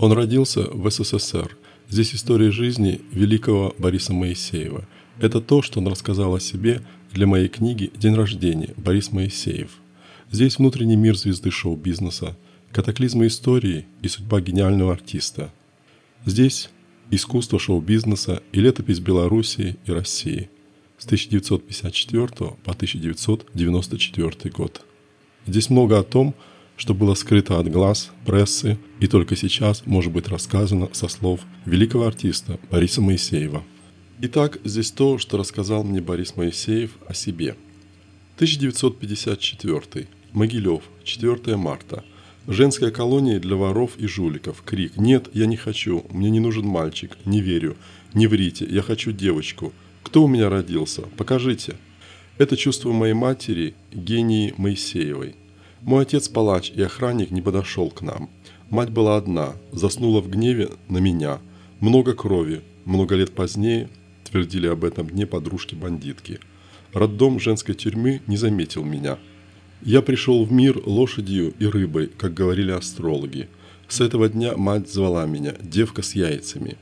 Он родился в СССР. Здесь история жизни великого Бориса Моисеева. Это то, что он рассказал о себе для моей книги «День рождения. Борис Моисеев». Здесь внутренний мир звезды шоу-бизнеса, катаклизмы истории и судьба гениального артиста. Здесь искусство шоу-бизнеса и летопись Белоруссии и России с 1954 по 1994 год. Здесь много о том, что было скрыто от глаз прессы и только сейчас может быть рассказано со слов великого артиста Бориса Моисеева. Итак, здесь то, что рассказал мне Борис Моисеев о себе. 1954. Могилев, 4 марта. Женская колония для воров и жуликов. Крик: «Нет, я не хочу, мне не нужен мальчик, не верю, не врите, я хочу девочку. Кто у меня родился? Покажите». Это чувство моей матери, гении Моисеевой. Мой отец палач и охранник не подошел к нам. Мать была одна, заснула в гневе на меня. Много крови, много лет позднее твердили об этом дне подружки-бандитки. Роддом женской тюрьмы не заметил меня. Я пришел в мир лошадью и рыбой, как говорили астрологи. С этого дня мать звала меня «девка с яйцами».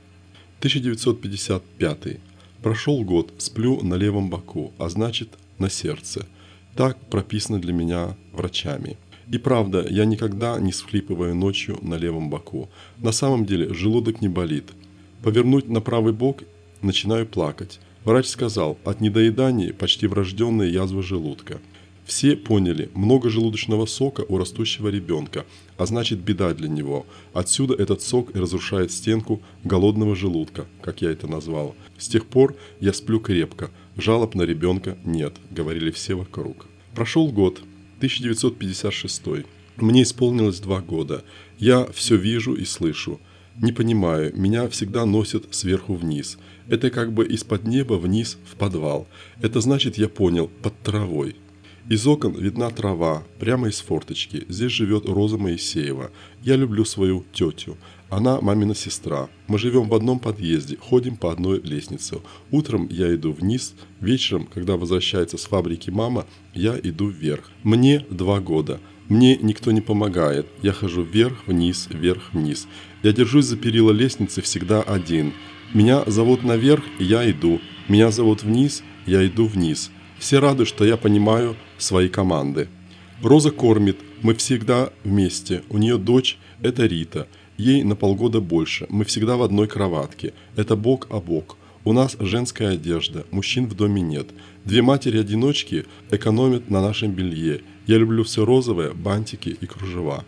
1955. Прошел год, сплю на левом боку, а значит на сердце. Так прописано для меня врачами. И правда, я никогда не всхлипываю ночью на левом боку. На самом деле желудок не болит. Повернуть на правый бок – начинаю плакать. Врач сказал, от недоедания почти врожденная язва желудка. Все поняли, много желудочного сока у растущего ребенка, а значит беда для него. Отсюда этот сок и разрушает стенку голодного желудка, как я это назвал. С тех пор я сплю крепко, жалоб на ребенка нет, говорили все вокруг. Прошел год, 1956. Мне исполнилось 2 года. Я все вижу и слышу. Не понимаю, меня всегда носят сверху вниз. Это как бы из-под неба вниз в подвал. Это значит, я понял, под травой. Из окон видна трава, прямо из форточки. Здесь живет Роза Моисеева. Я люблю свою тетю. Она мамина сестра. Мы живем в одном подъезде, ходим по одной лестнице. Утром я иду вниз, вечером, когда возвращается с фабрики мама, я иду вверх. Мне 2 года. Мне никто не помогает. Я хожу вверх-вниз, вверх-вниз. Я держусь за перила лестницы всегда один. Меня зовут наверх, и я иду. Меня зовут вниз, я иду вниз. Все рады, что я понимаю свои команды. Роза кормит, мы всегда вместе. У нее дочь, это Рита. Ей на полгода больше. Мы всегда в одной кроватке. Это бок о бок. У нас женская одежда, мужчин в доме нет. 2 матери-одиночки экономят на нашем белье. Я люблю все розовое, бантики и кружева.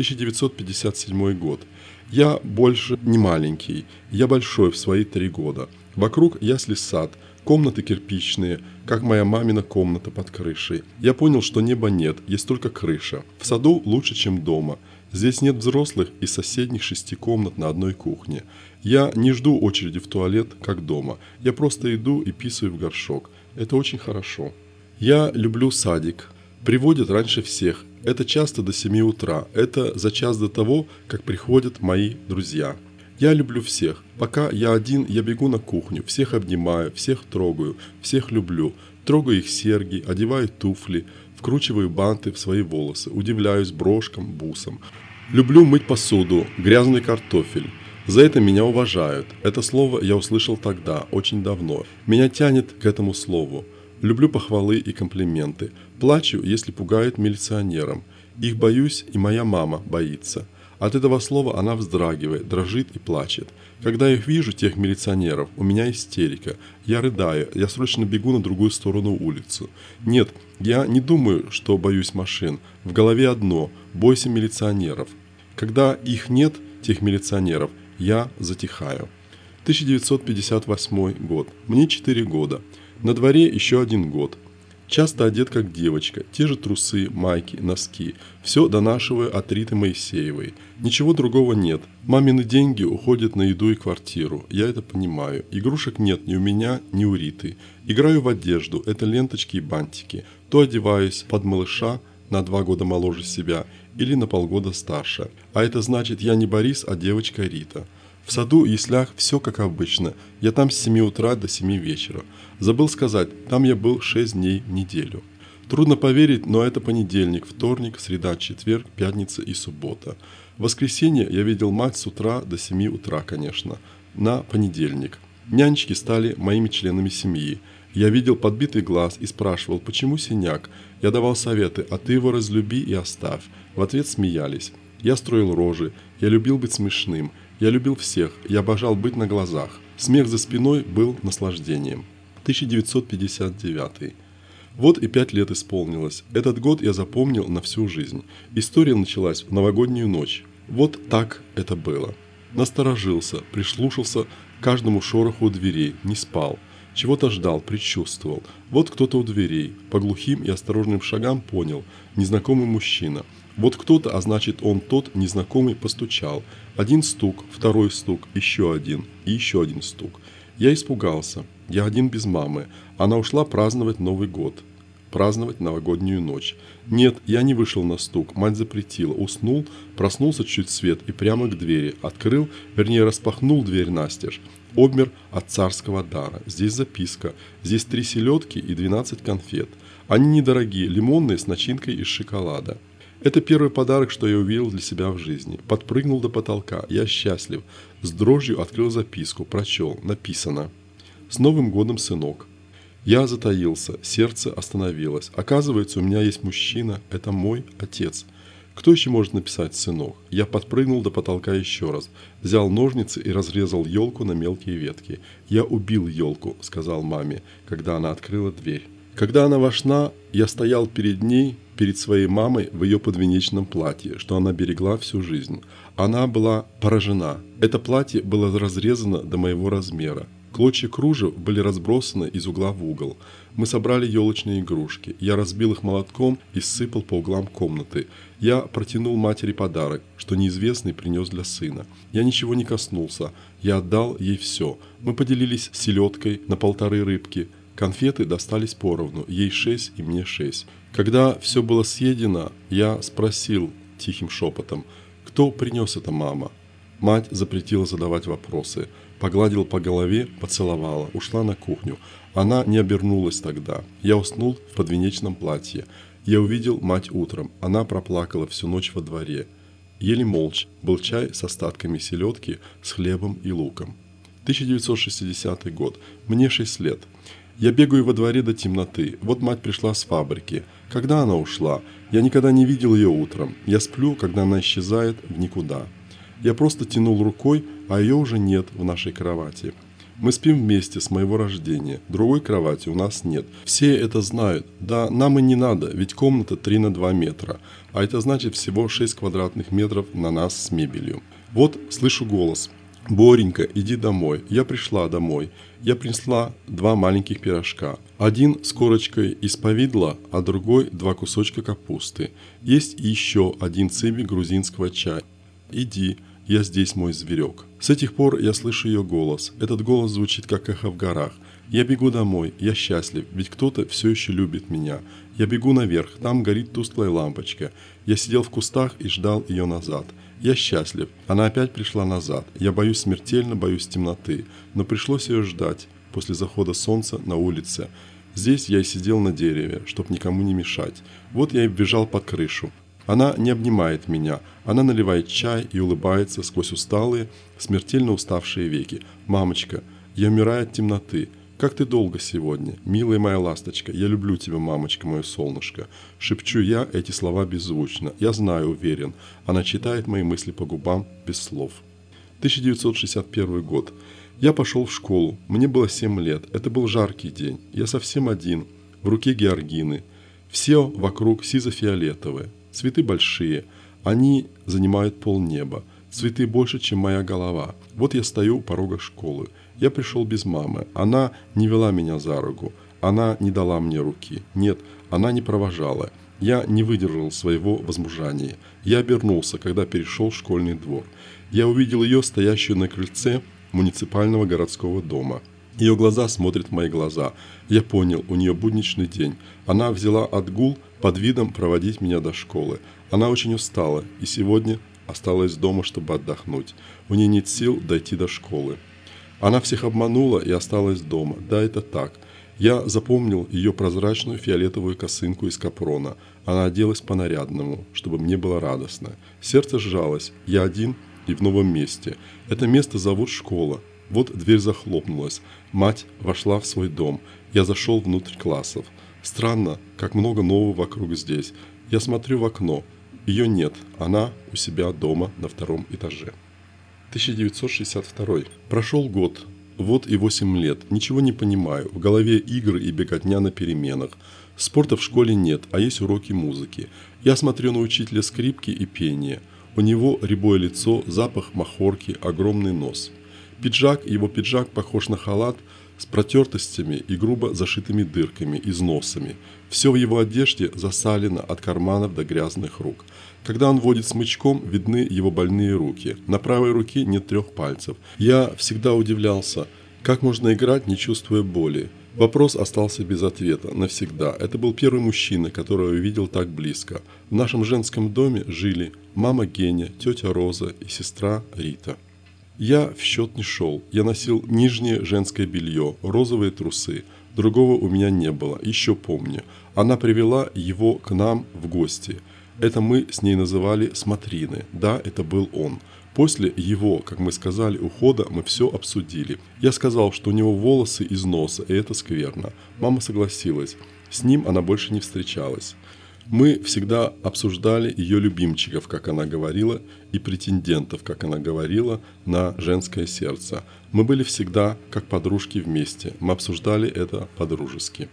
1957 год. Я больше не маленький. Я большой в свои 3 года. Вокруг ясли-сад. Комнаты кирпичные, как моя мамина комната под крышей. Я понял, что неба нет, есть только крыша. В саду лучше, чем дома. Здесь нет взрослых из соседних 6 комнат на одной кухне. Я не жду очереди в туалет, как дома. Я просто иду и писаю в горшок. Это очень хорошо. Я люблю садик. Приводят раньше всех. Это часто до 7 утра. Это за час до того, как приходят мои друзья. Я люблю всех. Пока я один, я бегу на кухню, всех обнимаю, всех трогаю, всех люблю. Трогаю их серьги, одеваю туфли, вкручиваю банты в свои волосы, удивляюсь брошкам, бусам. Люблю мыть посуду, грязный картофель. За это меня уважают. Это слово я услышал тогда, очень давно. Меня тянет к этому слову. Люблю похвалы и комплименты. Плачу, если пугают милиционерам. Их боюсь, и моя мама боится. От этого слова она вздрагивает, дрожит и плачет. Когда я их вижу, тех милиционеров, у меня истерика. Я рыдаю, я срочно бегу на другую сторону улицы. Нет, я не думаю, что боюсь машин. В голове одно – бойся милиционеров. Когда их нет, тех милиционеров, я затихаю. 1958 год. Мне 4 года. На дворе еще 1 год. Часто одет как девочка, те же трусы, майки, носки. Все донашиваю от Риты Моисеевой. Ничего другого нет. Мамины деньги уходят на еду и квартиру. Я это понимаю. Игрушек нет ни у меня, ни у Риты. Играю в одежду. Это ленточки и бантики. То одеваюсь под малыша, на 2 года моложе себя, или на полгода старше. А это значит, я не Борис, а девочка Рита. В саду и яслях все как обычно. Я там с 7 утра до 7 вечера. Забыл сказать, там я был 6 дней в неделю. Трудно поверить, но это понедельник, вторник, среда, четверг, пятница и суббота. В воскресенье я видел мать с утра до 7 утра, конечно, на понедельник. Нянечки стали моими членами семьи. Я видел подбитый глаз и спрашивал, почему синяк. Я давал советы, а ты его разлюби и оставь. В ответ смеялись. Я строил рожи, я любил быть смешным, я любил всех, я обожал быть на глазах. Смех за спиной был наслаждением. 1959. Вот и 5 лет исполнилось. Этот год я запомнил на всю жизнь. История началась в новогоднюю ночь. Вот так это было. Насторожился, прислушался к каждому шороху у дверей, не спал. Чего-то ждал, предчувствовал. Вот кто-то у дверей. По глухим и осторожным шагам понял. Незнакомый мужчина. Вот кто-то, а значит он тот, незнакомый, постучал. Один стук, второй стук, еще один и еще один стук. Я испугался. Я один без мамы. Она ушла праздновать Новый год. Праздновать новогоднюю ночь. Нет, я не вышел на стук. Мать запретила. Уснул, проснулся чуть свет и прямо к двери. Открыл, вернее распахнул дверь настежь. Обмер от царского дара. Здесь записка. Здесь 3 селедки и 12 конфет. Они недорогие, лимонные с начинкой из шоколада. Это первый подарок, что я увидел для себя в жизни. Подпрыгнул до потолка. Я счастлив. С дрожью открыл записку. Прочел. Написано: «С Новым годом, сынок». Я затаился. Сердце остановилось. Оказывается, у меня есть мужчина. Это мой отец. Кто еще может написать «сынок»? Я подпрыгнул до потолка еще раз. Взял ножницы и разрезал елку на мелкие ветки. «Я убил елку», — сказал маме, когда она открыла дверь. Когда она вошла, я стоял перед ней, перед своей мамой в ее подвенечном платье, что она берегла всю жизнь. Она была поражена. Это платье было разрезано до моего размера. Клочья кружев были разбросаны из угла в угол. Мы собрали елочные игрушки. Я разбил их молотком и сыпал по углам комнаты. Я протянул матери подарок, что неизвестный принес для сына. Я ничего не коснулся. Я отдал ей все. Мы поделились селедкой на 1,5 рыбки. Конфеты достались поровну, ей 6 и мне 6. Когда все было съедено, я спросил тихим шепотом: «Кто принес это, мама?» Мать запретила задавать вопросы. Погладила по голове, поцеловала, ушла на кухню. Она не обернулась тогда. Я уснул в подвенечном платье. Я увидел мать утром. Она проплакала всю ночь во дворе. Ели молча. Был чай с остатками селедки, с хлебом и луком. 1960 год. Мне 6 лет. Я бегаю во дворе до темноты. Вот мать пришла с фабрики. Когда она ушла? Я никогда не видел ее утром. Я сплю, когда она исчезает в никуда. Я просто тянул рукой, а ее уже нет в нашей кровати. Мы спим вместе с моего рождения. Другой кровати у нас нет. Все это знают. Да, нам и не надо, ведь комната 3 на 2 метра. А это значит всего 6 квадратных метров на нас с мебелью. Вот слышу голос: «Боренька, иди домой». Я пришла домой. Я принесла 2 маленьких пирожка. Один с корочкой из повидла, а другой 2 кусочка капусты. Есть еще 1 цебик грузинского чая. «Иди, я здесь, мой зверек». С этих пор я слышу ее голос. Этот голос звучит как эхо в горах. Я бегу домой, я счастлив, ведь кто-то все еще любит меня. Я бегу наверх, там горит тусклая лампочка. Я сидел в кустах и ждал ее назад. Я счастлив, она опять пришла назад. Я боюсь, смертельно боюсь темноты, но пришлось ее ждать после захода солнца на улице. Здесь я и сидел на дереве, чтоб никому не мешать. Вот я и бежал под крышу. Она не обнимает меня, она наливает чай и улыбается сквозь усталые, смертельно уставшие веки. «Мамочка, я умираю от темноты. Как ты долго сегодня? Милая моя ласточка, я люблю тебя, мамочка, мое солнышко». Шепчу я эти слова беззвучно. Я знаю, уверен, она читает мои мысли по губам без слов. 1961 год. Я пошел в школу. Мне было 7 лет. Это был жаркий день. Я совсем один. В руке георгины. Все вокруг сизо-фиолетовые. Цветы большие, они занимают полнеба. Цветы больше, чем моя голова. Вот я стою у порога школы. Я пришел без мамы. Она не вела меня за руку. Она не дала мне руки. Нет, она не провожала. Я не выдержал своего возмужания. Я обернулся, когда перешел в школьный двор. Я увидел ее, стоящую на крыльце муниципального городского дома. Ее глаза смотрят в мои глаза. Я понял, у нее будничный день. Она взяла отгул под видом проводить меня до школы. Она очень устала и сегодня осталась дома, чтобы отдохнуть. У нее нет сил дойти до школы. Она всех обманула и осталась дома. Да, это так. Я запомнил ее прозрачную фиолетовую косынку из капрона. Она оделась по-нарядному, чтобы мне было радостно. Сердце сжалось. Я один и в новом месте. Это место зовут школа. Вот дверь захлопнулась. Мать вошла в свой дом. Я зашел внутрь классов. Странно, как много нового вокруг здесь. Я смотрю в окно. Ее нет. Она у себя дома на 2-м этаже. 1962. Прошел год. Вот и 8 лет. Ничего не понимаю. В голове игры и беготня на переменах. Спорта в школе нет, а есть уроки музыки. Я смотрю на учителя скрипки и пения. У него рябое лицо, запах махорки, огромный нос. Его пиджак похож на халат с протертостями и грубо зашитыми дырками, износами. Все в его одежде засалено от карманов до грязных рук. Когда он водит смычком, видны его больные руки. На правой руке нет 3 пальцев. Я всегда удивлялся, как можно играть, не чувствуя боли. Вопрос остался без ответа навсегда. Это был первый мужчина, которого я видел так близко. В нашем женском доме жили мама Геня, тетя Роза и сестра Рита. Я в счет не шел. Я носил нижнее женское белье, розовые трусы. Другого у меня не было, еще помню. Она привела его к нам в гости. Это мы с ней называли смотрины. Да, это был он. После его, как мы сказали, ухода мы все обсудили. Я сказал, что у него волосы из носа, и это скверно. Мама согласилась. С ним она больше не встречалась. Мы всегда обсуждали ее любимчиков, как она говорила, и претендентов, как она говорила, на женское сердце. Мы были всегда как подружки вместе. Мы обсуждали это по-дружески.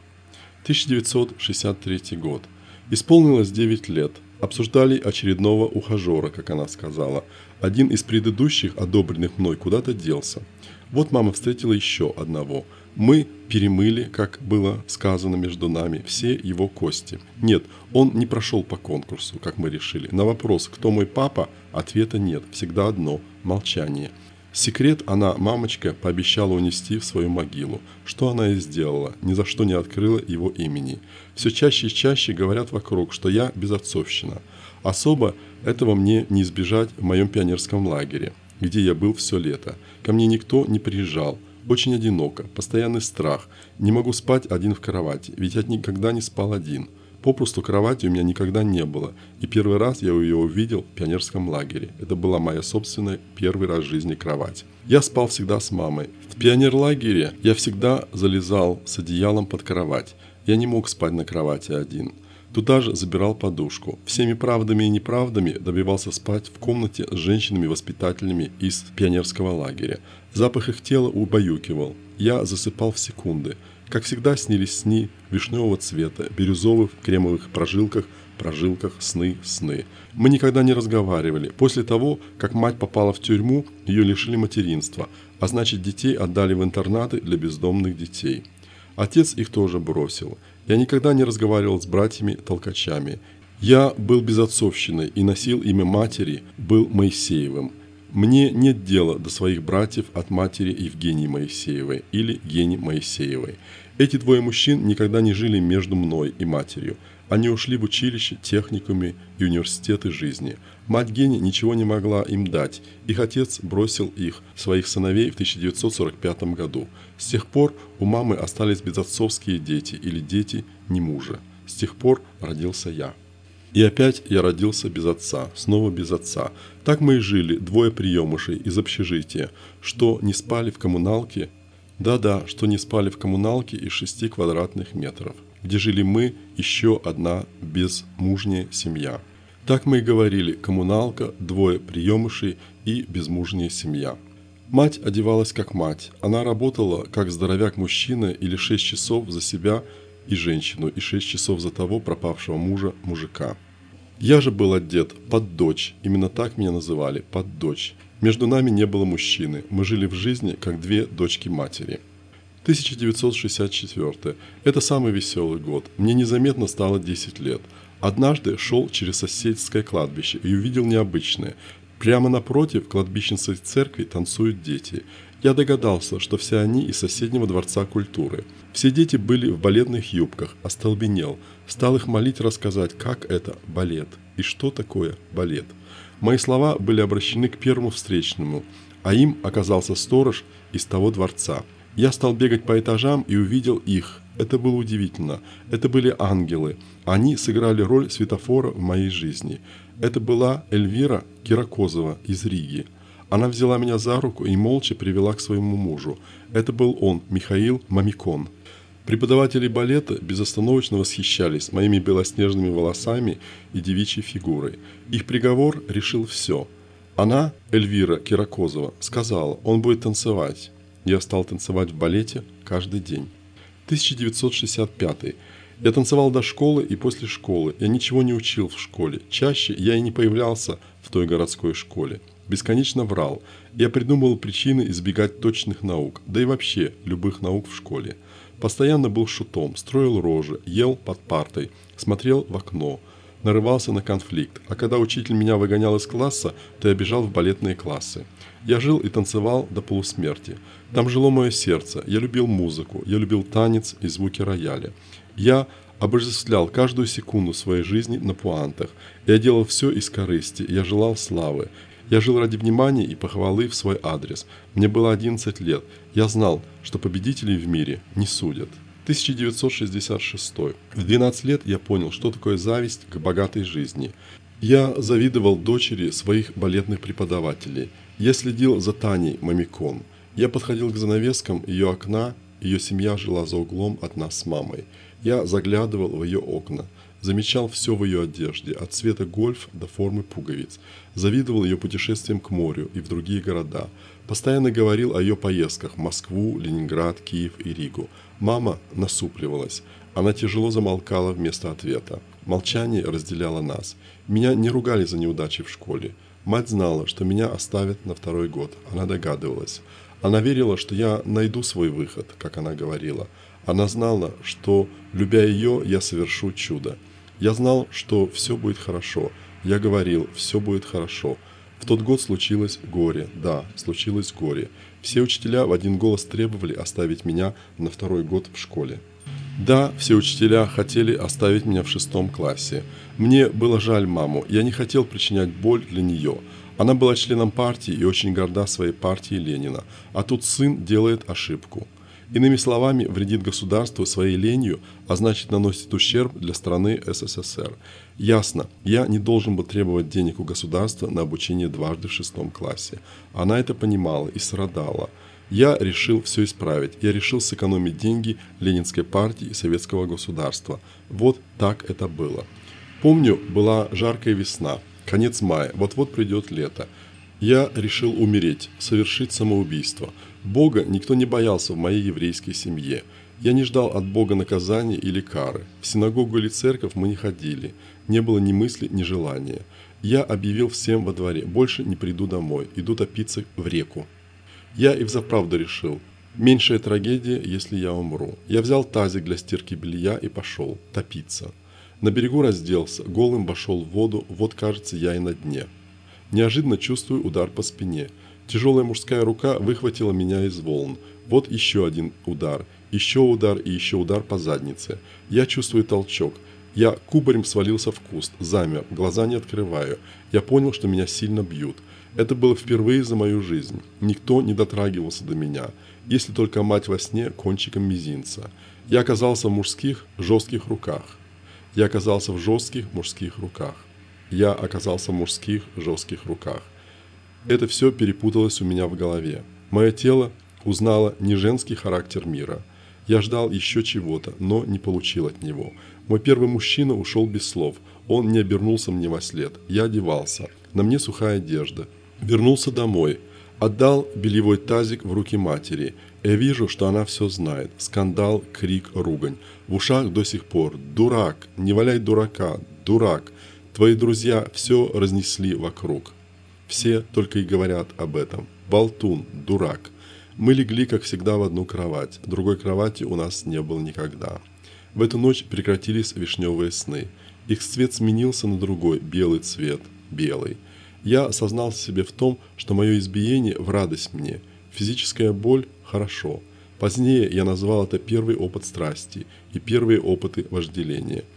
1963 год. Исполнилось 9 лет. Обсуждали очередного ухажера, как она сказала. Один из предыдущих, одобренных мной, куда-то делся. Вот мама встретила еще одного. Мы перемыли, как было сказано между нами, все его кости. Нет, он не прошел по конкурсу, как мы решили. На вопрос, кто мой папа, ответа нет. Всегда одно – молчание. Секрет она, мамочка, пообещала унести в свою могилу. Что она и сделала, ни за что не открыла его имени. Все чаще и чаще говорят вокруг, что я безотцовщина. Особо этого мне не избежать в моем пионерском лагере, где я был все лето. Ко мне никто не приезжал. Очень одиноко, постоянный страх. Не могу спать один в кровати, ведь я никогда не спал один. Попросту кровати у меня никогда не было, и первый раз я ее увидел в пионерском лагере. Это была моя собственная первый раз в жизни кровать. Я спал всегда с мамой. В пионерлагере я всегда залезал с одеялом под кровать. Я не мог спать на кровати один. Туда же забирал подушку. Всеми правдами и неправдами добивался спать в комнате с женщинами-воспитателями из пионерского лагеря. Запах их тела убаюкивал. Я засыпал в секунды. Как всегда снились сны вишневого цвета, бирюзовых в кремовых прожилках, сны. Мы никогда не разговаривали. После того, как мать попала в тюрьму, ее лишили материнства, а значит детей отдали в интернаты для бездомных детей. Отец их тоже бросил. Я никогда не разговаривал с братьями-толкачами. Я был безотцовщиной и носил имя матери, был Моисеевым. Мне нет дела до своих братьев от матери Евгении Моисеевой или Гени Моисеевой. Эти двое мужчин никогда не жили между мной и матерью. Они ушли в училище, техникуме и университеты жизни. Мать Гени ничего не могла им дать. Их отец бросил их, своих сыновей, в 1945 году. С тех пор у мамы остались безотцовские дети или дети не мужа. С тех пор родился я. И опять я родился без отца, снова без отца. Так мы и жили, двое приемышей из общежития, что не спали в коммуналке. Да-да, что не спали в коммуналке из 6 квадратных метров, где жили мы, еще одна безмужняя семья. Так мы и говорили: коммуналка, двое приемышей и безмужняя семья. Мать одевалась как мать. Она работала как здоровяк-мужчина или 6 часов за себя и женщину, и 6 часов за того пропавшего мужика. Я же был одет под дочь, именно так меня называли, под дочь. Между нами не было мужчины, мы жили в жизни, как две дочки матери. 1964. Это самый веселый год. Мне незаметно стало 10 лет. Однажды шел через соседское кладбище и увидел необычное. Прямо напротив кладбищенской церкви танцуют дети. Я догадался, что все они из соседнего дворца культуры. Все дети были в балетных юбках, остолбенел. Стал их молить рассказать, как это балет и что такое балет. Мои слова были обращены к первому встречному, а им оказался сторож из того дворца. Я стал бегать по этажам и увидел их. Это было удивительно. Это были ангелы. Они сыграли роль светофора в моей жизни. Это была Эльвира Киракозова из Риги. Она взяла меня за руку и молча привела к своему мужу. Это был он, Михаил Мамикон. Преподаватели балета безостановочно восхищались моими белоснежными волосами и девичьей фигурой. Их приговор решил все. Она, Эльвира Киракозова, сказала, он будет танцевать. Я стал танцевать в балете каждый день. 1965. Я танцевал до школы и после школы. Я ничего не учил в школе. Чаще я и не появлялся в той городской школе. Бесконечно врал. Я придумывал причины избегать точных наук, да и вообще любых наук в школе. Постоянно был шутом, строил рожи, ел под партой, смотрел в окно, нарывался на конфликт. А когда учитель меня выгонял из класса, то я бежал в балетные классы. Я жил и танцевал до полусмерти. Там жило мое сердце. Я любил музыку, я любил танец и звуки рояля. Я обожествлял каждую секунду своей жизни на пуантах. Я делал все из корысти, я желал славы. Я жил ради внимания и похвалы в свой адрес. Мне было 11 лет. Я знал, что победителей в мире не судят. 1966. В 12 лет я понял, что такое зависть к богатой жизни. Я завидовал дочери своих балетных преподавателей. Я следил за Таней Мамикон. Я подходил к занавескам ее окна. Ее семья жила за углом от нас с мамой. Я заглядывал в ее окна. Замечал все в ее одежде, от цвета гольф до формы пуговиц. Завидовал ее путешествиям к морю и в другие города. Постоянно говорил о ее поездках в Москву, Ленинград, Киев и Ригу. Мама насупливалась. Она тяжело замолкала вместо ответа. Молчание разделяло нас. Меня не ругали за неудачи в школе. Мать знала, что меня оставят на второй год. Она догадывалась. Она верила, что я найду свой выход, как она говорила. Она знала, что, любя ее, я совершу чудо. Я знал, что все будет хорошо. Я говорил, все будет хорошо. В тот год случилось горе. Да, случилось горе. Все учителя в один голос требовали оставить меня на второй год в школе. Да, все учителя хотели оставить меня в 6 классе. Мне было жаль маму. Я не хотел причинять боль для нее. Она была членом партии и очень горда своей партией Ленина. А тут сын делает ошибку. Иными словами, вредит государству своей ленью, а значит наносит ущерб для страны СССР. Ясно, я не должен был требовать денег у государства на обучение дважды в 6 классе. Она это понимала и страдала. Я решил все исправить. Я решил сэкономить деньги Ленинской партии и советского государства. Вот так это было. Помню, была жаркая весна, конец мая, вот-вот придет лето. Я решил умереть, совершить самоубийство. Бога никто не боялся в моей еврейской семье. Я не ждал от Бога наказания или кары. В синагогу или церковь мы не ходили. Не было ни мысли, ни желания. Я объявил всем во дворе: больше не приду домой, иду топиться в реку. Я и взаправду решил: меньшая трагедия, если я умру. Я взял тазик для стирки белья и пошел топиться. На берегу разделся, голым вошел в воду, вот, кажется, я и на дне. Неожиданно чувствую удар по спине. Тяжелая мужская рука выхватила меня из волн. Вот еще один удар и еще удар по заднице. Я чувствую толчок. Я кубарем свалился в куст, замер, глаза не открываю. Я понял, что меня сильно бьют. Это было впервые за мою жизнь. Никто не дотрагивался до меня, если только мать во сне кончиком мизинца. Я оказался в мужских, жестких руках. Я оказался в жестких мужских руках. Я оказался в мужских, жестких руках. Это все перепуталось у меня в голове. Мое тело узнало не женский характер мира. Я ждал еще чего-то, но не получил от него. Мой первый мужчина ушел без слов. Он не обернулся мне вослед. Я одевался. На мне сухая одежда. Вернулся домой. Отдал бельевой тазик в руки матери. Я вижу, что она все знает. Скандал, крик, ругань. В ушах до сих пор: «Дурак! Не валяй дурака! Дурак! Твои друзья все разнесли вокруг». Все только и говорят об этом. Болтун, дурак. Мы легли, как всегда, в одну кровать. Другой кровати у нас не было никогда. В эту ночь прекратились вишневые сны. Их цвет сменился на другой, белый цвет, белый. Я осознал себе в том, что мое избиение в радость мне. Физическая боль – хорошо. Позднее я назвал это первый опыт страсти и первые опыты вожделения.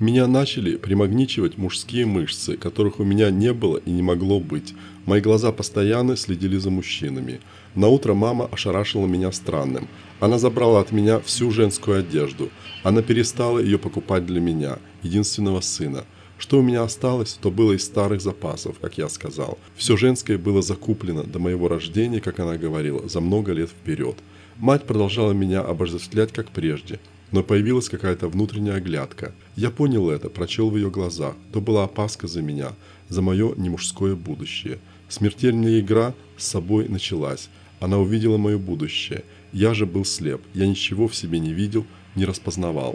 Меня начали примагничивать мужские мышцы, которых у меня не было и не могло быть. Мои глаза постоянно следили за мужчинами. Наутро мама ошарашила меня странным. Она забрала от меня всю женскую одежду. Она перестала ее покупать для меня, единственного сына. Что у меня осталось, то было из старых запасов, как я сказал. Все женское было закуплено до моего рождения, как она говорила, за много лет вперед. Мать продолжала меня обожествлять, как прежде. Но появилась какая-то внутренняя оглядка. Я понял это, прочел в ее глазах. То была опаска за меня, за мое немужское будущее. Смертельная игра с собой началась. Она увидела мое будущее. Я же был слеп. Я ничего в себе не видел, не распознавал.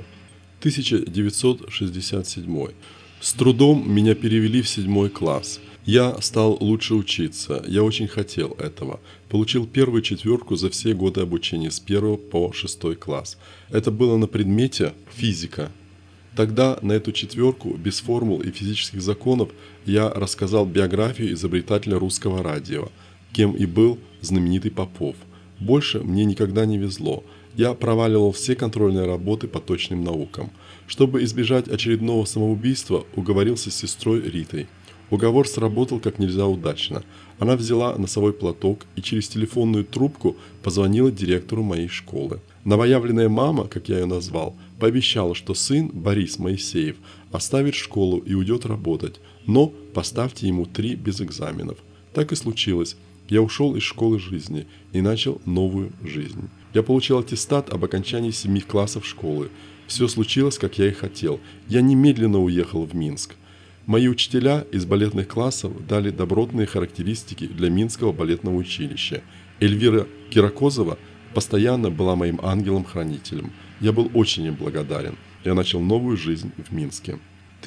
1967. С трудом меня перевели в 7 класс. Я стал лучше учиться, я очень хотел этого. Получил первую 4 за все годы обучения с 1 по 6 класс. Это было на предмете физика. Тогда на эту 4 без формул и физических законов я рассказал биографию изобретателя русского радио, кем и был знаменитый Попов. Больше мне никогда не везло. Я проваливал все контрольные работы по точным наукам. Чтобы избежать очередного самоубийства, уговорился с сестрой Ритой. Уговор сработал как нельзя удачно. Она взяла носовой платок и через телефонную трубку позвонила директору моей школы. Новоявленная мама, как я ее назвал, пообещала, что сын Борис Моисеев оставит школу и уйдет работать, но поставьте ему 3 без экзаменов. Так и случилось. Я ушел из школы жизни и начал новую жизнь. Я получил аттестат об окончании 7 классов школы. Все случилось, как я и хотел. Я немедленно уехал в Минск. Мои учителя из балетных классов дали добротные характеристики для Минского балетного училища. Эльвира Киракозова постоянно была моим ангелом-хранителем. Я был очень им благодарен. Я начал новую жизнь в Минске.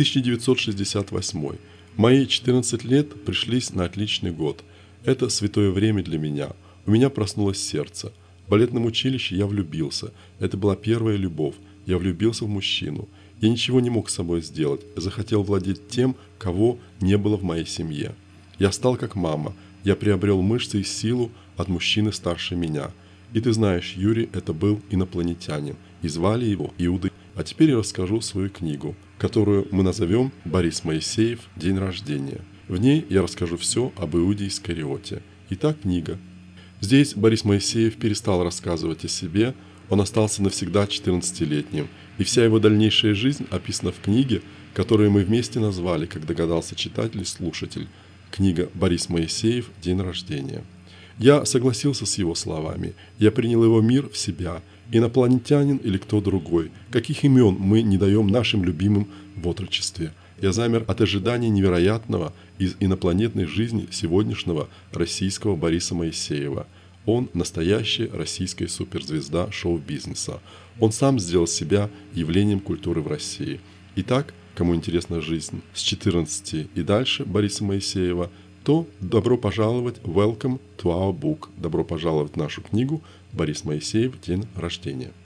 1968. Мои 14 лет пришлись на отличный год. Это святое время для меня. У меня проснулось сердце. В балетном училище я влюбился. Это была первая любовь. Я влюбился в мужчину. Я ничего не мог с собой сделать. Я захотел владеть тем, кого не было в моей семье. Я стал как мама. Я приобрел мышцы и силу от мужчины старше меня. И ты знаешь, Юрий это был инопланетянин. И звали его Иудой. А теперь я расскажу свою книгу, которую мы назовем «Борис Моисеев. День рождения». В ней я расскажу все об Иуде Искариоте. Итак, книга. Здесь Борис Моисеев перестал рассказывать о себе. Он остался навсегда 14-летним. И вся его дальнейшая жизнь описана в книге, которую мы вместе назвали, как догадался читатель и слушатель. Книга «Борис Моисеев. День рождения». Я согласился с его словами. Я принял его мир в себя. Инопланетянин или кто другой. Каких имен мы не даем нашим любимым в отрочестве. Я замер от ожидания невероятного из инопланетной жизни сегодняшнего российского Бориса Моисеева. Он настоящая российская суперзвезда шоу-бизнеса. Он сам сделал себя явлением культуры в России. Итак, кому интересна жизнь с 14 и дальше Бориса Моисеева, то добро пожаловать, welcome to our book. Добро пожаловать в нашу книгу «Борис Моисеев. День рождения».